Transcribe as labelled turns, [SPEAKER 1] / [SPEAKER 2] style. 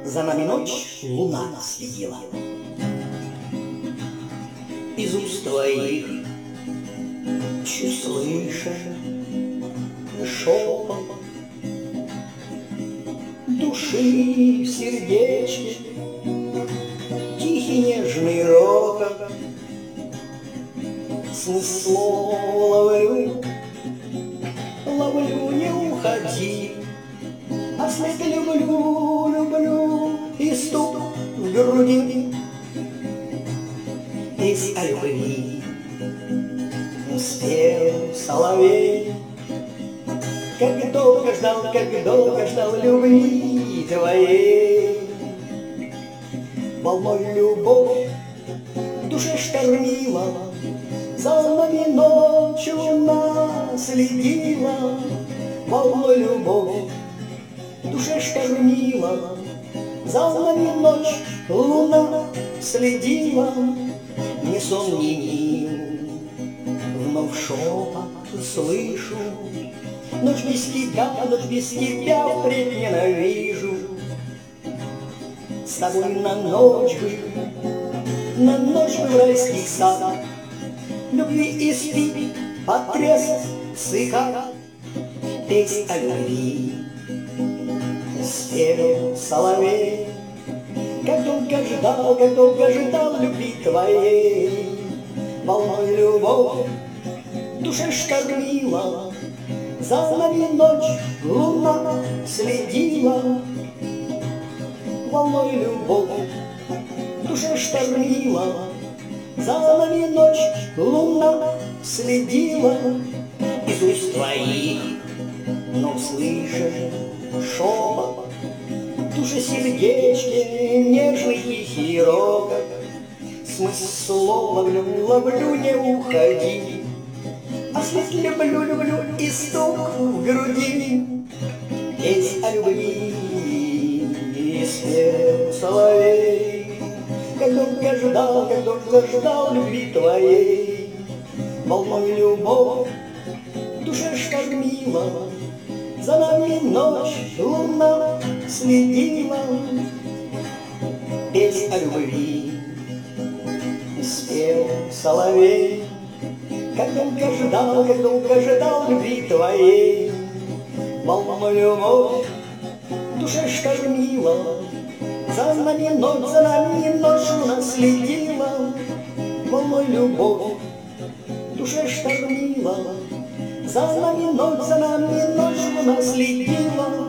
[SPEAKER 1] За нами ночь луна следила. Из уст твоих чуть слышен шепот души в сердечке, тихий нежный рокот. Смысл ловлю, ловлю, не уходи, а вслед люблю, люблю, и стук в груди. Песнь о любви спел соловей. Как долго ждал любви твоей. Волной любовь в душе штормила, за нами ночью луна следила. Волной любовь в душе штормила, за нами ночь луна следила. Ни сон, ни мил, вновь шепот слышу. Ночь без тебя впредь ненавижу. С тобой на ночь бы в райский сад, любви и спи потреск сыха. Песнь о любви спел соловей. Как долго ждал любви твоей. Волной любовь в душе штормила, за нами ночь луна следила. Волной любовь в душе штормила, за нами ночь луна следила. Из уст твоих, но слышишь шепот в душе сердечке, нежный тихий рокот. Смысл ловлю, не уходи, а вслед люблю, и стук в груди. Песнь о любви спел соловей. Как долго ждал любви твоей. Волной любовь в душе штормила, за нами ночь луна следила. Песнь о любви спел соловей. Как долго ждал любви твоей. Волной любовь в душе штормила, за нами ночь луна следила. Волной любовь в душе штормила, за нами ночь луна следила.